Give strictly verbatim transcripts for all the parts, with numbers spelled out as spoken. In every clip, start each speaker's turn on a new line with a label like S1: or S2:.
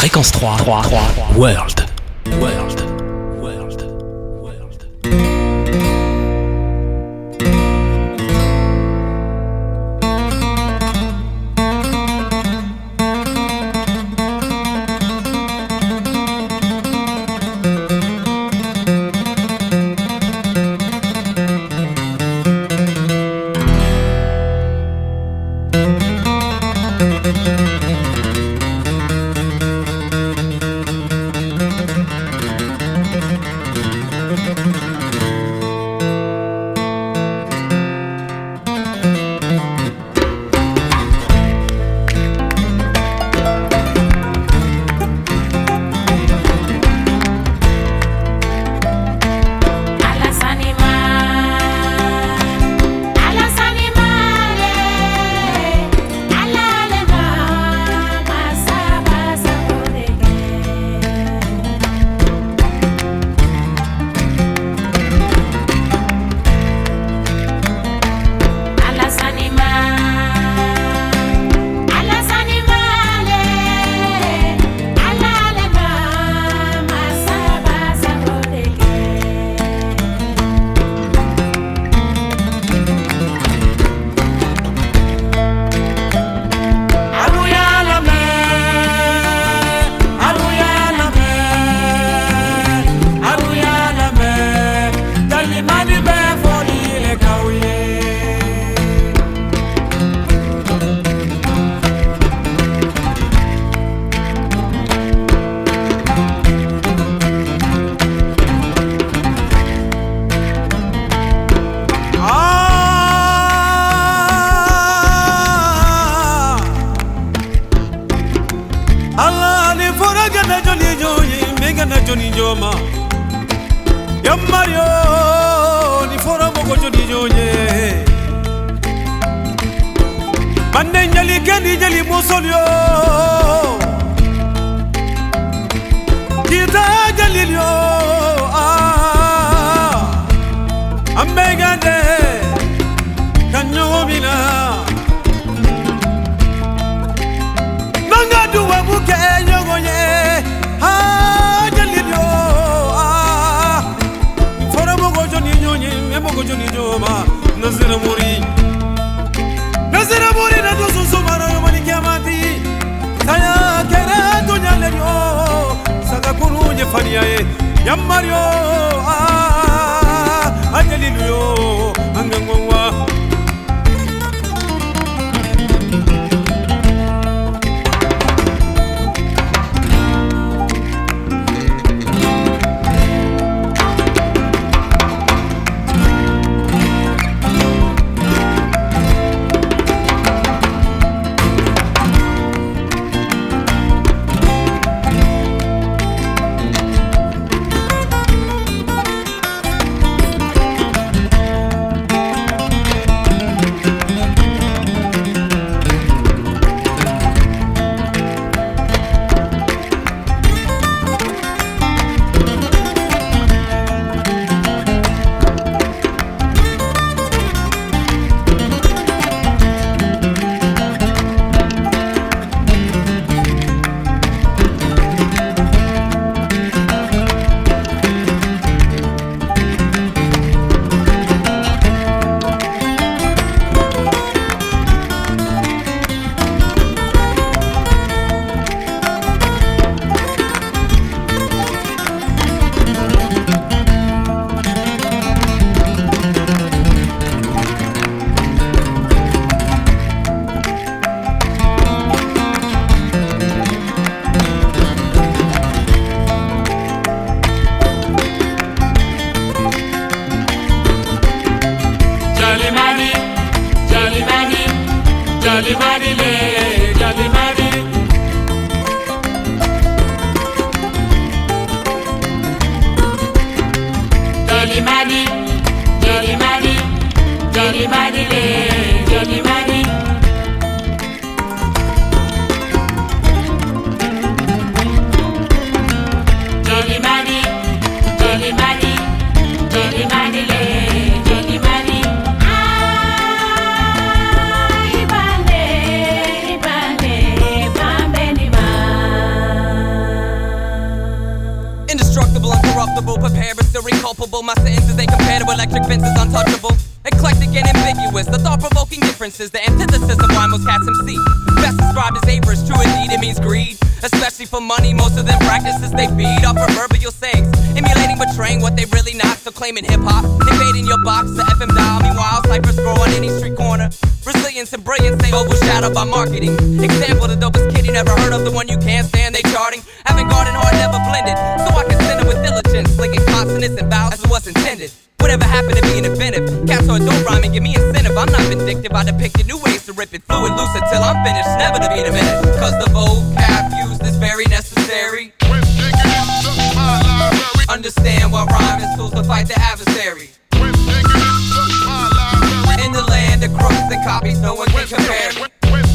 S1: Fréquence trois, trois, trois, World. World. World. World.
S2: culpable. My sentences ain't compared to electric fences, untouchable. Eclectic and ambiguous, the thought-provoking differences, the antithesis of why most cats M C. Best described as avarice, true indeed, it means greed. Especially for money, most of them practices they feed off proverbial sayings, emulating, betraying what they really not. So claiming hip-hop, invading your box, the F M dial. Meanwhile, ciphers grow on any street corner. Resilience and brilliance, they overshadowed by marketing. Example, the dopest kid you never heard of, the one you can't stand, they charting. Having garden hard, never blended, so I can send it with diligence, slinging consonants and vowels as was intended. Whatever happened to being inventive? Cats or don't rhyme and give me incentive. I'm not vindictive, I depicted new ways to rip it fluid loose until I'm finished, never to be diminished. Cause the vocab used is very necessary. Understand what rhyme is tools to fight the adversary. In the land of crooks and copies, no one can compare me.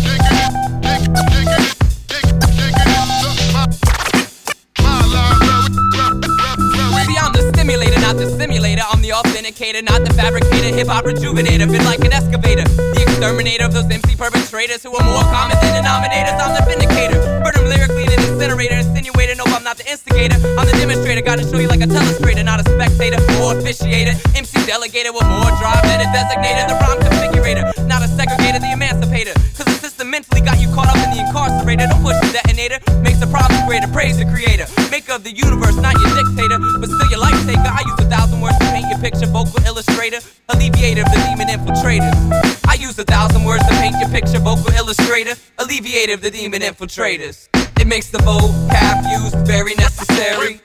S2: See, I'm the stimulator, not the simulator. I'm the authenticator, not the fabricator. Hip-hop rejuvenator, been like an excavator. The exterminator of those M C perpetrators who are more common than denominators. I'm the vindicator, burn them lyrically in an incinerator. Insinuator, no, I'm not the instigator. I'm the demonstrator, gotta show you like a telestrator, not a spectator or officiator. M C delegated with more drive than a designator. The rhyme configurator, not a segregator, the emancipator. Cause the system mentally got you caught up in the incarcerator. Don't push the detonator, makes the problem greater. Praise the creator, maker of the universe, not your dictator, but still your life taker. I use a thousand words to paint your picture, vocal illustrator, alleviator of the demon infiltrators. I use a thousand words to paint your picture, vocal illustrator, alleviator of the demon infiltrators. It makes the vocab used very necessary.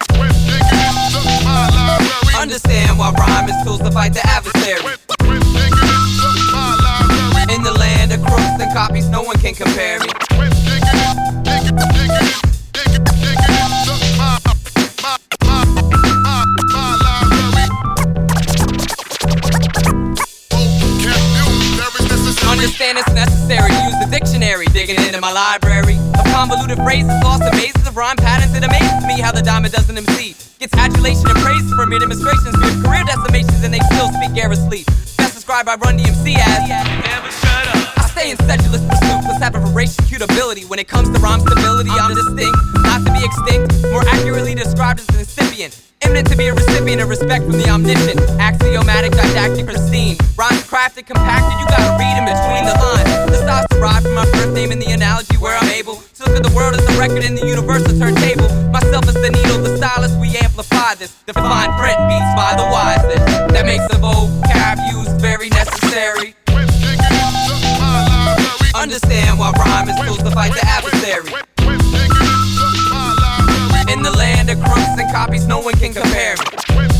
S2: Understand why rhyme is tools to fight the adversary. In the land of crooks and copies, no one can compare me. Understand it's necessary to use the dictionary, digging into my library of convoluted phrases, lost in mazes of rhyme patterns. It amazes me how the diamond doesn't M C gets adulation and praise for mere demonstrations, mere career decimations, and they still speak air asleep. Best described by Run D M C as never shut up. I stay in sedulous pursuit, plus have a voracious cute ability. When it comes to rhyme stability, I'm distinct, not to be extinct, more accurately described as an incipient. Eminent to be a recipient of respect from the omniscient. Axiomatic, didactic, pristine. Rhymes crafted, compacted, you gotta read in between the lines. The styles derived from my birth name and the analogy where I'm able to look at the world as a record in the universal turntable. Myself as the needle, the stylist, we amplify this. The fine print beats by the wisest. That makes the vocab used very necessary. Understand why rhyme is tools to fight the adversary. In the land of crooks and copies, no one can compare me.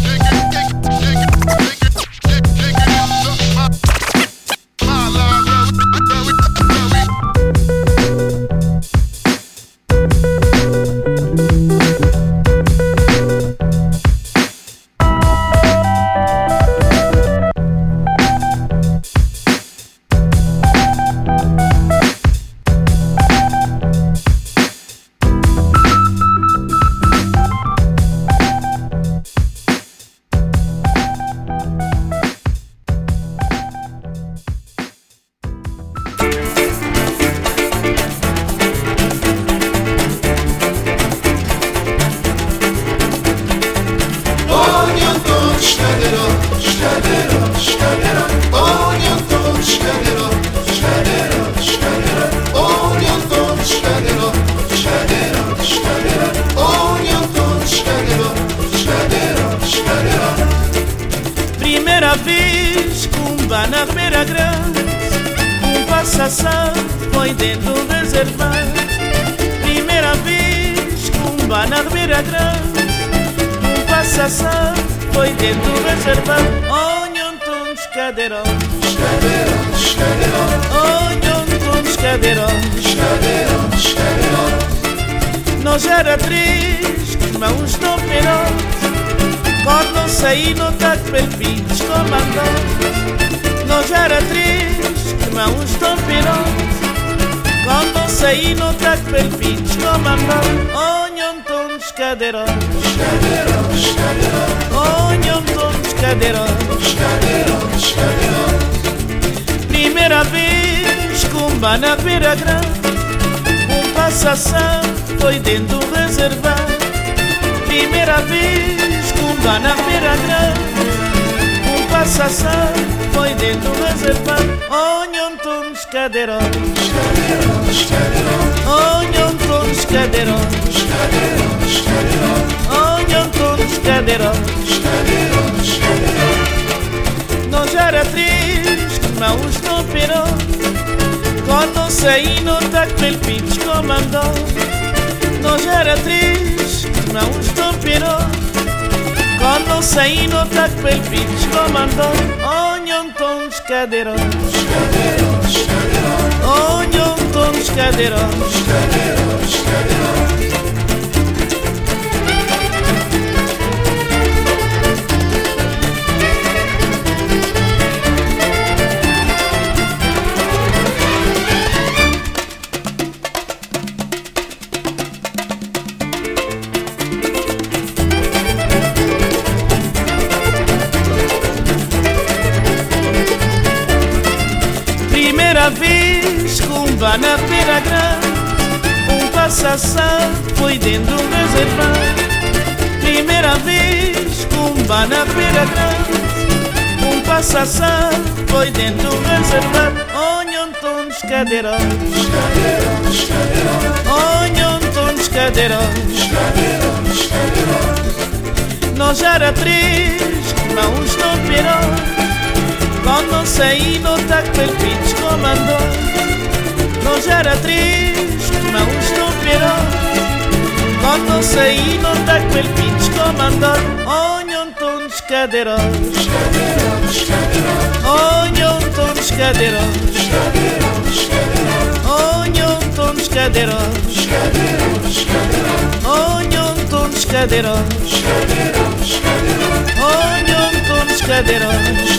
S3: Primeira vez, cumba na beira grande, um passação foi dentro do reservado. Primeira vez, cumba na beira grande, um passação foi dentro do reservado. Onham todos cadeirão, cadeirão, cadeirão. Onham todos cadeirão, cadeirão, cadeirão. Nós era três, mãos no perote. Quando saí no taco perfis comandante. Nós era três, irmãos do pirote. Quando saí no taco perfis comandante. Onham todos cadeirões, cadeirões, cadeirões. Onham todos cadeirões, cadeirões, cadeirões. Primeira vez, cumba na beira grande, um passação foi dentro do reservado. Primeira vez que um bar na beira grande, um passação foi dentro do reservado. Onham todos cadeirões, onham todos cadeirões, onham todos cadeirões. Nós era três, que não os não operou, quando saí no taco pelo pitch comandou. Nós era três, que não os não operou, quando saí no taco pelo pitch comandou. Onham todos cadeirões, onham todos cadeirões. Primeira vez que um bar na beira grande, um passação foi dentro do reservado. Primeira vez que um bar na beira grande, um passação foi dentro do reservado. Onham todos cadeirões, onham todos cadeirões. Nós era três, não os não operou, quando saí no taco pelo pitch comandou. Nós era três, não os não operou, quando saí no taco pelo pitch comandou. Onham todos cadeirões, onham todos cadeirões, onham todos cadeirões, onham todos cadeirões, onham todos cadeirões,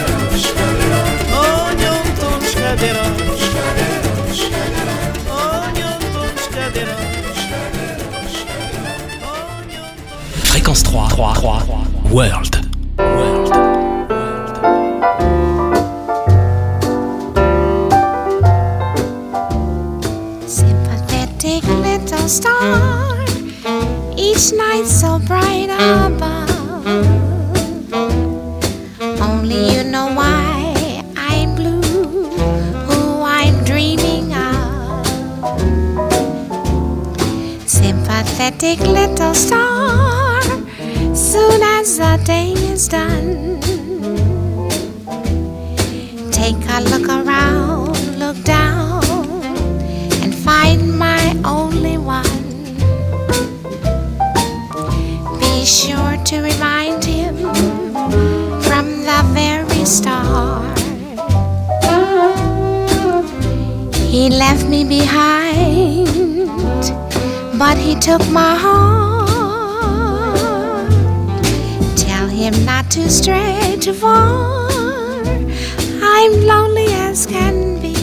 S3: onham todos cadeirões, onham todos cadeirões.
S1: Fréquence trois, trois, trois, World. World.
S4: Sympathetic little star, each night so bright above. Only you know why I'm blue, who I'm dreaming of. Sympathetic little star, soon as the day is done, take a look around, look down, and find my only one. Be sure to remind him from the very start. He left me behind, but he took my heart. Tell him not to stray too far, I'm lonely as can be.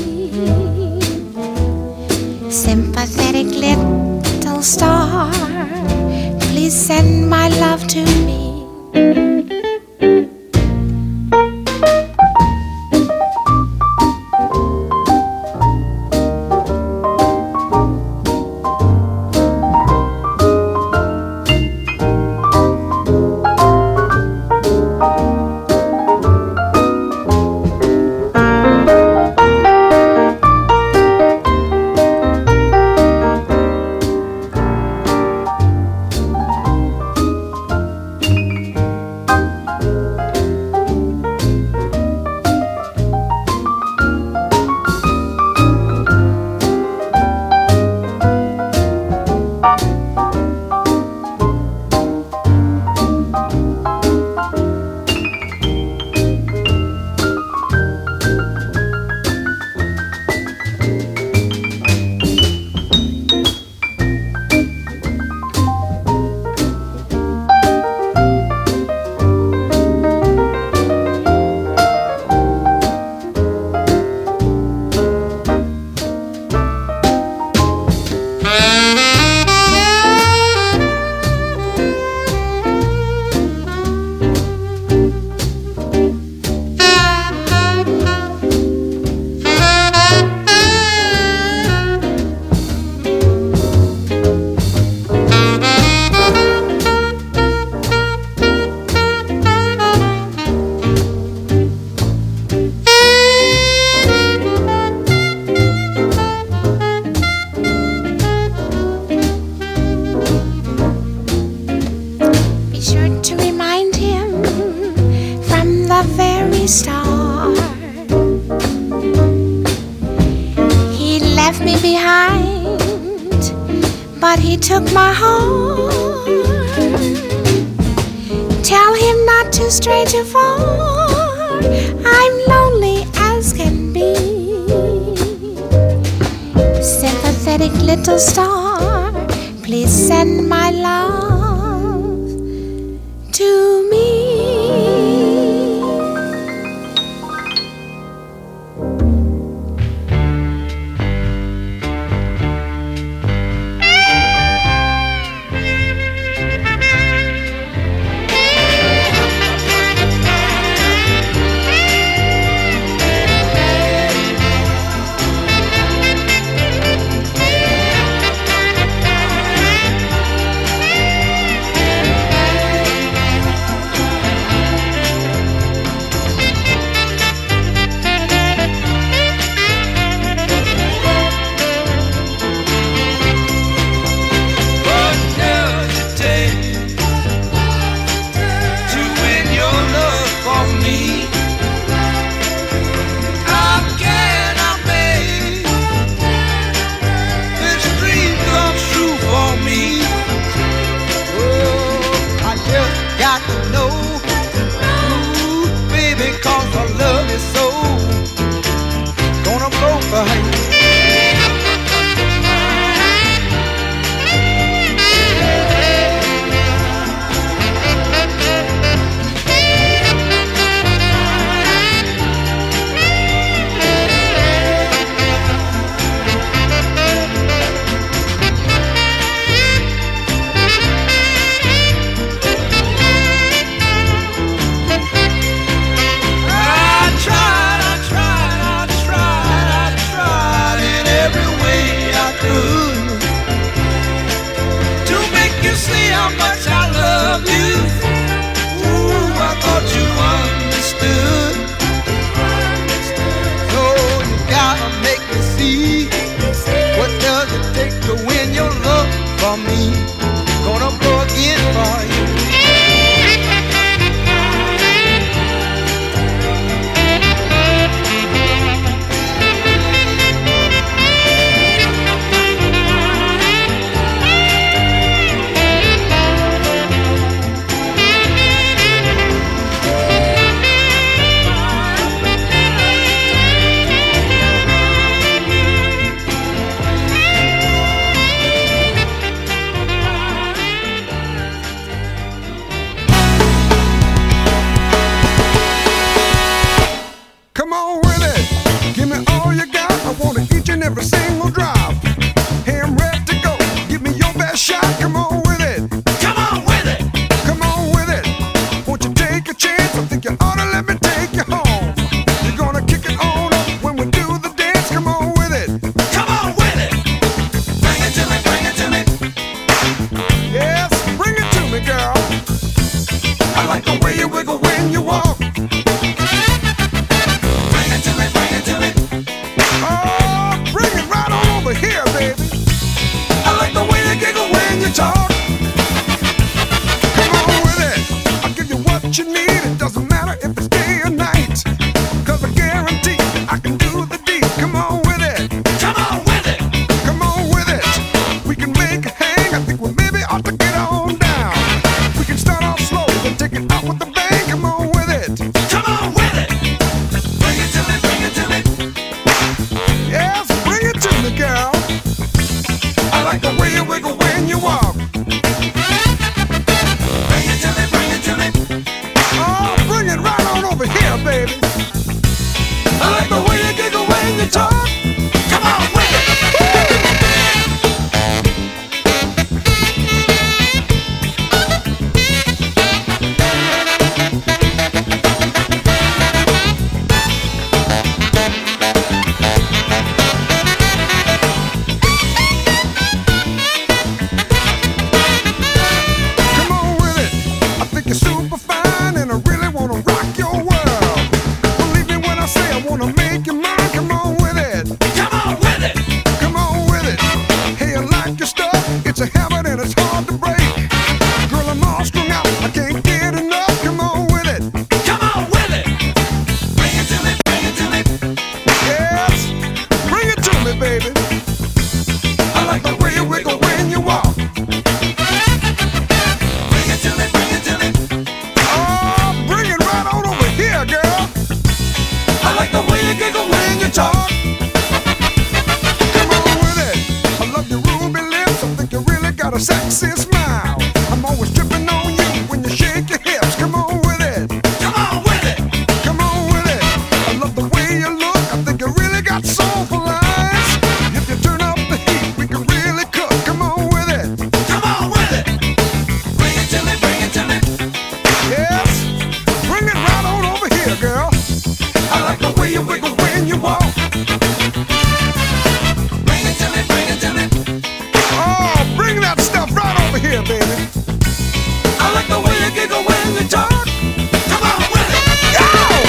S4: Sympathetic little star, please send my love to me. he took my heart. Tell him not to stray too far. I'm lonely as can be. Sympathetic little star, please send my love to me.
S5: Baby, I like the way you wiggle when you walk. got a sexy smile. I'm always tripping on you when you shake your hips. Come on with it. Come on with it. Come on with it. I love the way you look. I think you really got soulful eyes. If you turn up the heat, we can really cook. Come on with it. Come on with it. Bring it to me, bring it to me. Yes. Bring it right on over here, girl. I like the way you wiggle when you walk. Bring it to me, bring it to me. Oh, bring that stuff right over here, baby. I like the way you giggle when you talk. Come on with it. Go!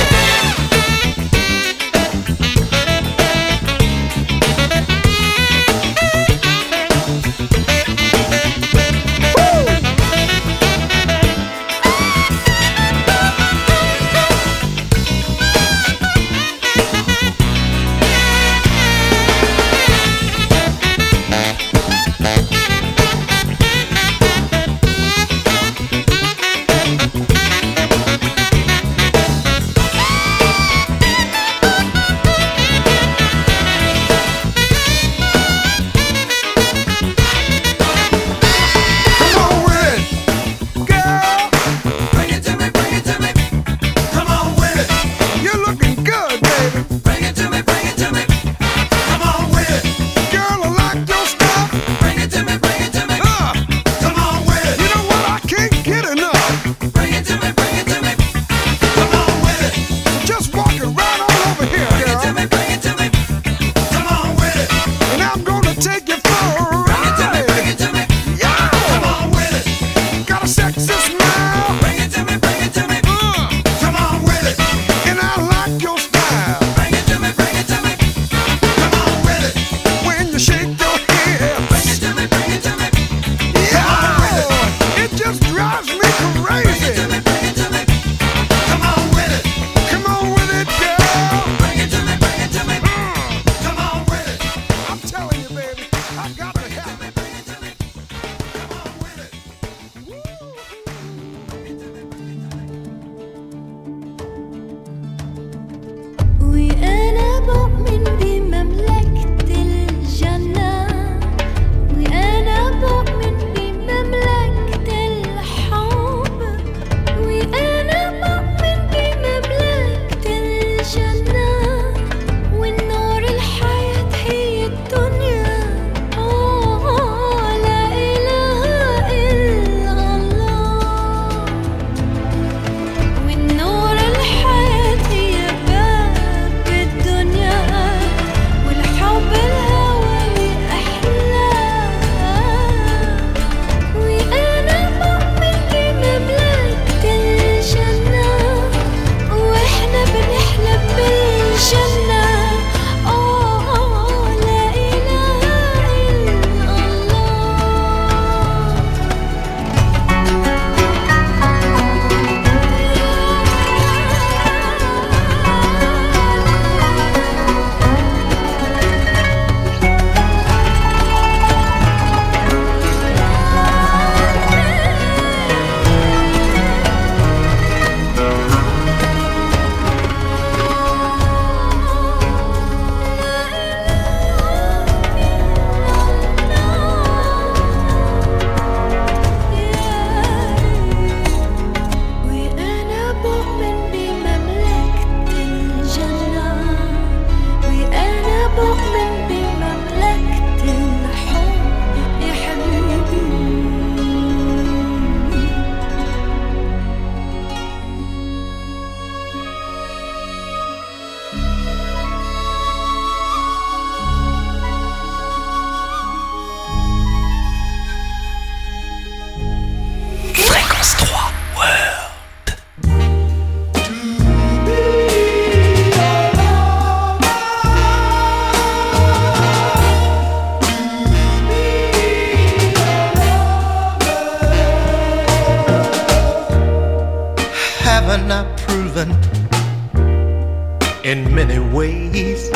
S3: in many ways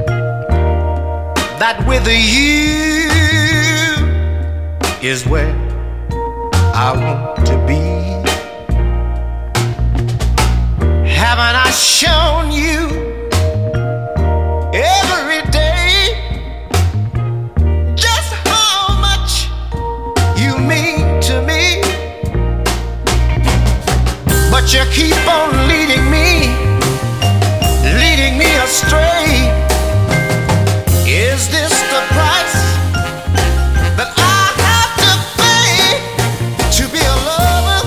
S3: that with you is where I want to be. Haven't I shown you every day just how much keep on leading me, leading me astray. Is this the price that I have to pay to be a lover?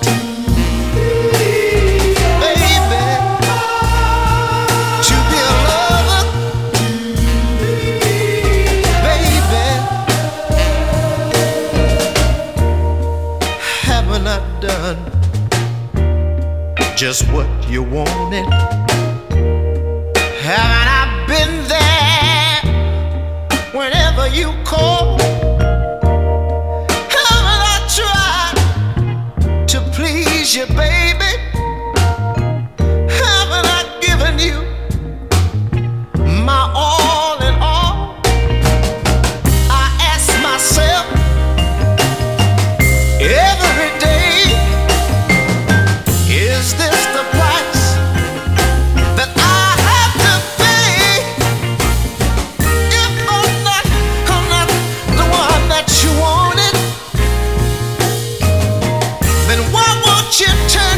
S3: Baby, to be a lover. Baby, haven't I done just what you wanted? Haven't I been there whenever you call? Haven't I tried to please you, baby? Haven't I given you my all in all? I ask myself every day, is this the price that I have to pay? If I'm not, I'm not the one that you wanted, then why won't you turn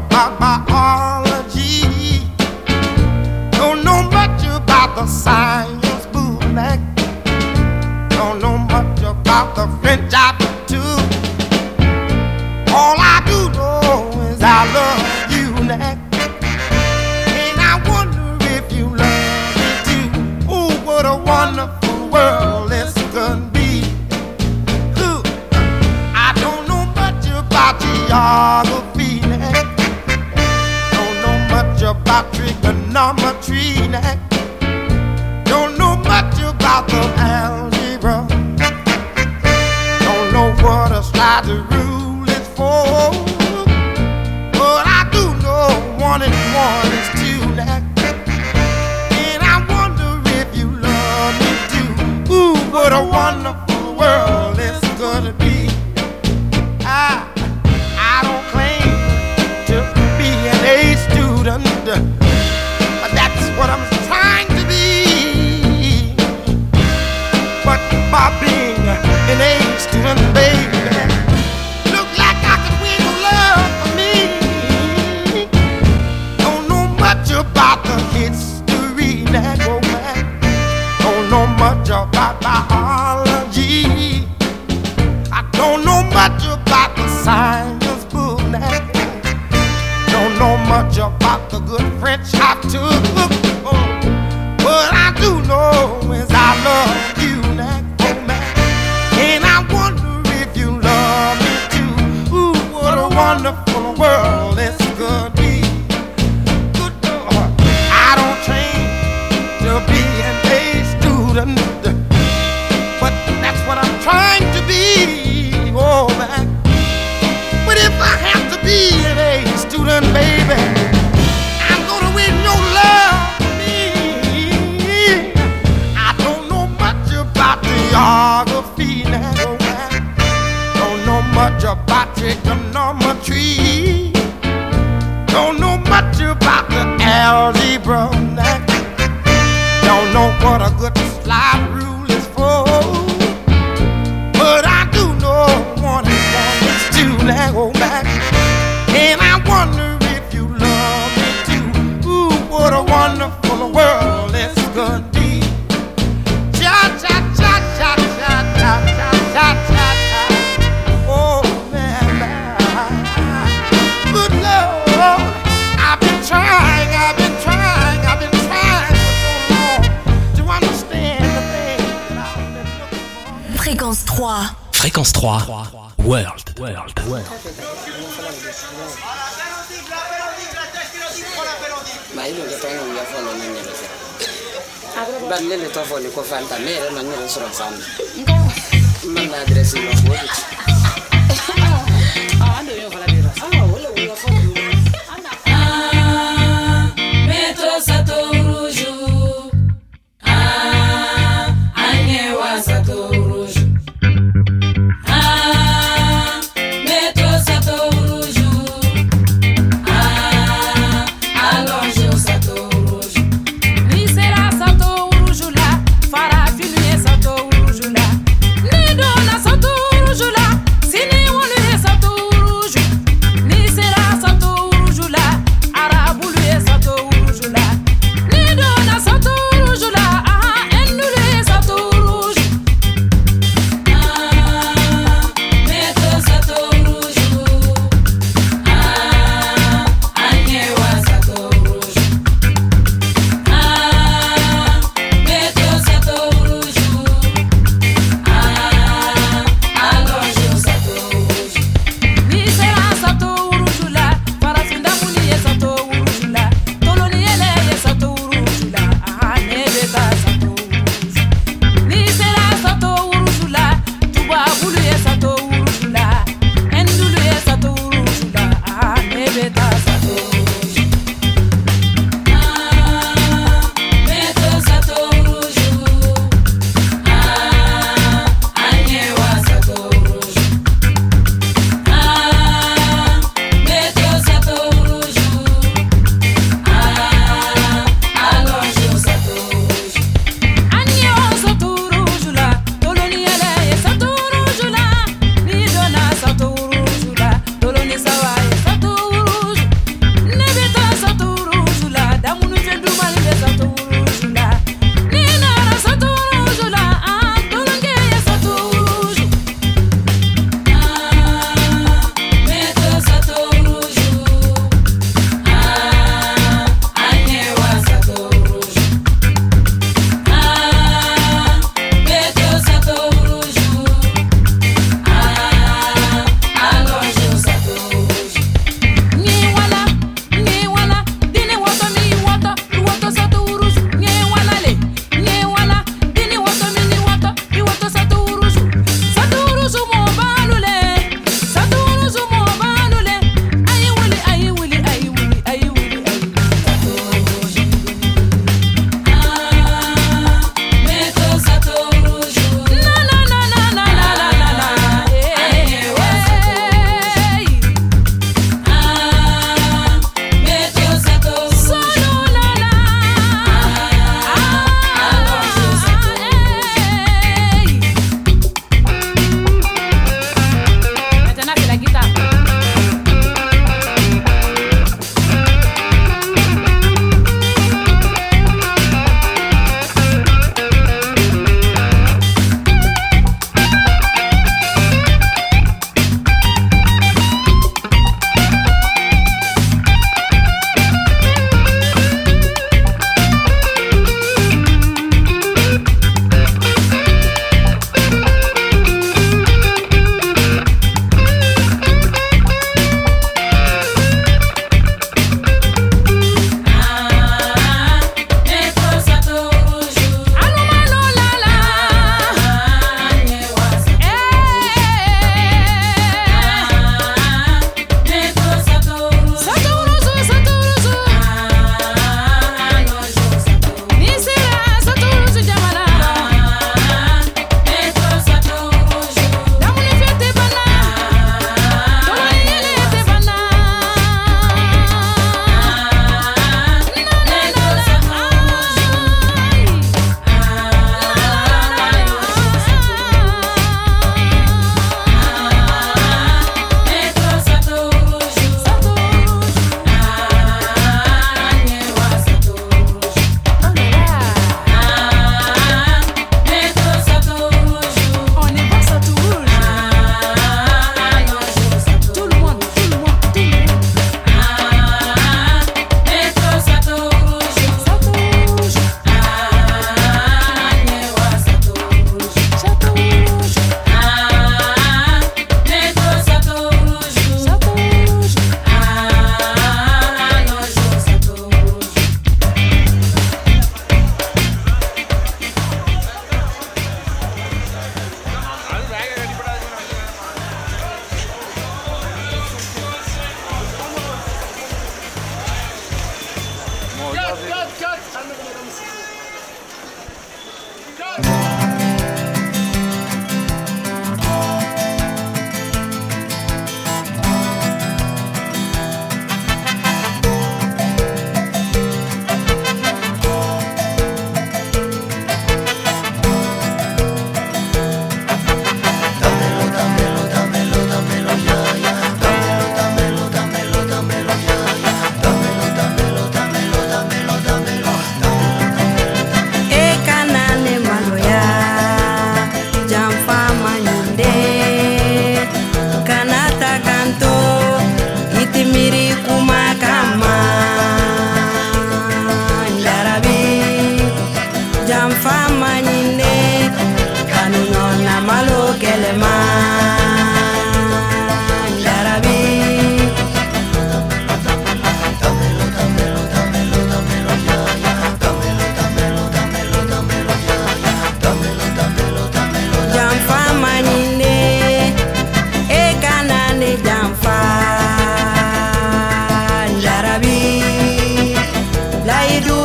S5: about biology. Don't know much about the science bootleg. Don't know much about the French aptitude. All I do know is I love you, Nick. And I wonder if you love me too. Ooh, what a wonderful world this could be. Ooh, I don't know much about geography, Nick. Don't know much about trigonometry, Nick. Don't know much about the algebra. Don't know what a slider rule is for. But I do know one and one is two, Nick. And I wonder if you love me too. Ooh, what a wonderful world this gonna be. I, I don't claim to be an A student, but that's what I'm trying to be. But by being an A student, baby, look like I could win your love for me. Don't know much about the history that go back. Don't know much about biology. I don't know much about the science book now. Don't know much about the good French I took. Oh, but I do know is I love you now, oh man. And I wonder if you love me too. Ooh, what a wonderful world this could be. Good Lord, I don't train to be an A student, but that's what I'm trying to be, oh man. But if I have to be an A student, baby, I'm gonna win your love for me. I don't know much about geography now, oh man. Don't know much about trigonometry. Don't know much about the algebra now. Don't know what a good slide rule is for. But I do know one and one is two now, oh man. And I wonder if you love me too. Ooh, what a wonderful world this could be. Cha cha cha cha cha cha cha cha cha cha. Oh man, man. Good Lord, I've been trying, I've been trying, I've been trying for so long to understand the things that I've been looking for.
S6: Fréquence trois.
S1: Fréquence trois. World. World. World.
S7: Ma io che tengo via fuori non ne so. Balle le to fuori con fanta nera non ne so fan. Ma la adresse non può. Ah, ando io con la vera. Ah, volevo via fuori. Ah, metro Satoruju. Ah, anyewa Satoruju. Ah, metro Satoruju. Ah, alonjo Satoruju. Nisera Satoruju la, farafilye Satoruju la. Nidona Satoruju la.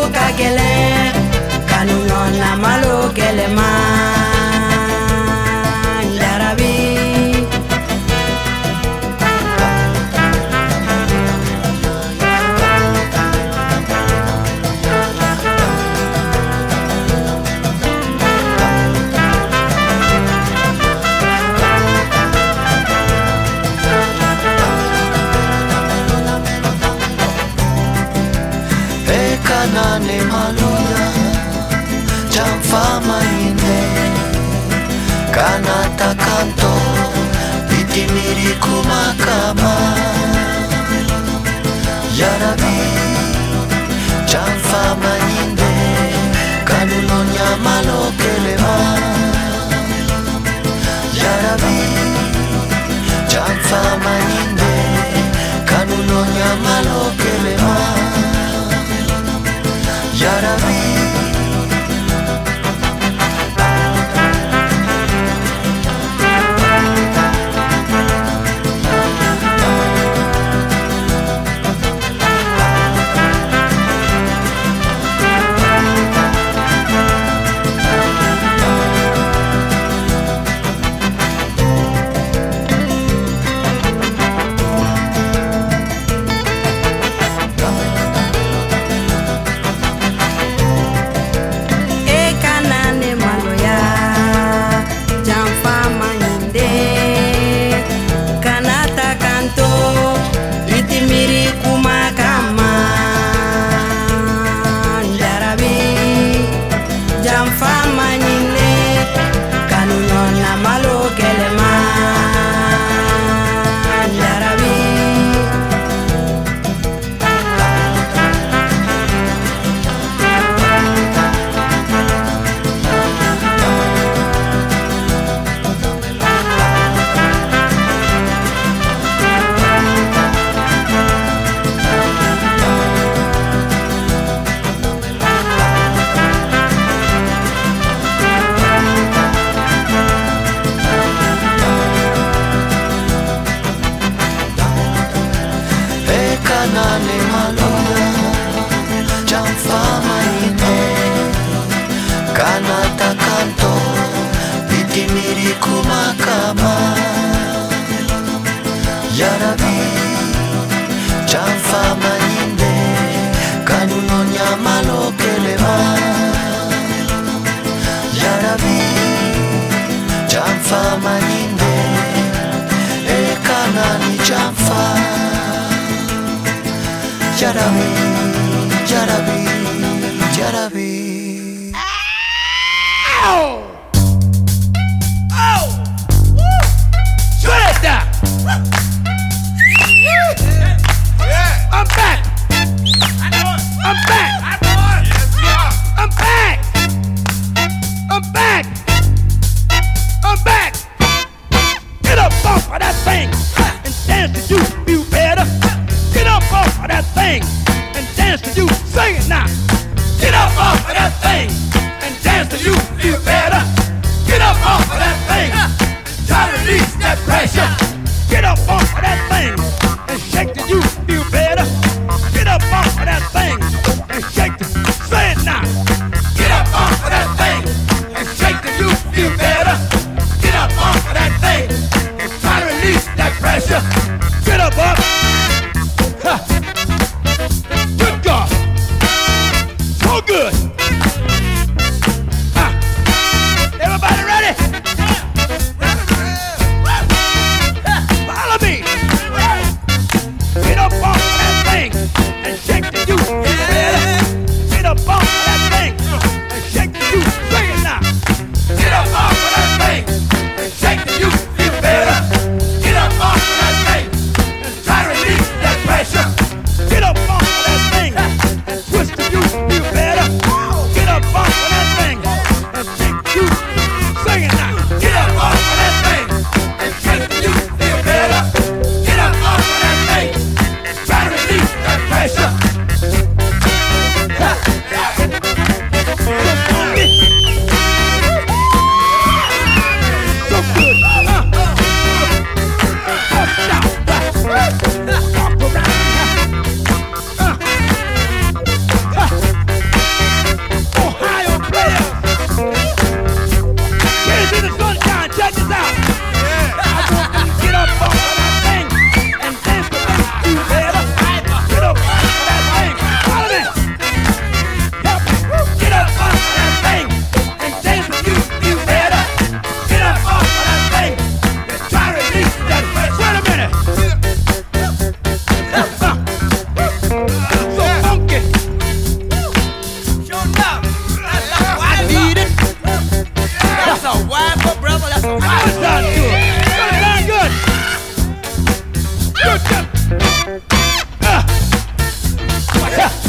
S6: ka gɛlɛn kanu ɲɔgɔnna malo gɛlɛma yarabi.
S8: Kanane maluya jamfama ine kanata kanto bitimiri kumakama yarabi jamfama ine kanunonya malo kelema yarabi jamfama ine kanunonya malo kelema Yarabi
S9: Get up off of that thing and shake till you feel better.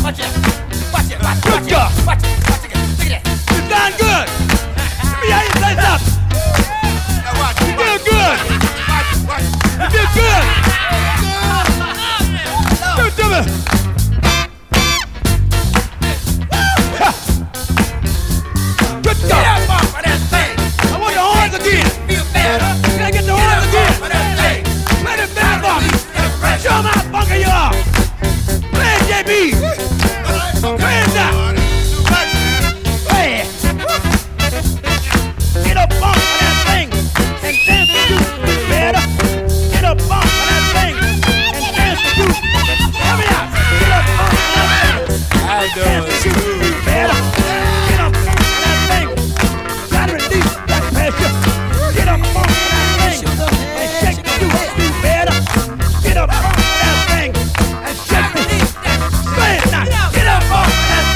S9: Watch it. Watch it. Watch it. Watch it. Watch it. Watch it. Look at that. You've done good. Let me hear you say something. You did good. You did good. Do it to me. Good job. I want the horns again. Can I get the horns again? Play the band for me. Show them how funky you are. Play it, J B. Play it now. Play it. Get a bump on that thing and dance the juice better. Get a bump on that thing and dance the juice. Help me out. Get a bump on that thing and dance the juice better. Get a bump on that thing. Gotta release that pressure. Get a bump on that thing and shake the juice better. Get a bump on that thing and shake the juice. Say it now. Get a bump on that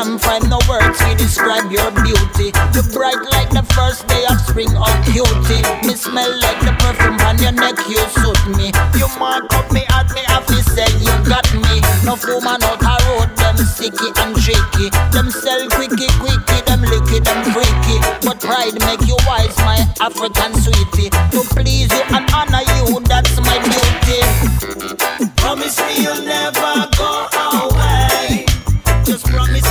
S10: Can't find no words to describe your beauty. You're bright like the first day of spring, oh cutie. Me smell like the perfume on your neck, you suit me. You mark up me at me office, said you got me. No woman out a road, them sicky and tricky. Them sell quicky, quicky, them licky, them freaky. But pride make you wise, my African sweetie. To please you and honor you, that's my duty. Promise me you'll never go away. Just promise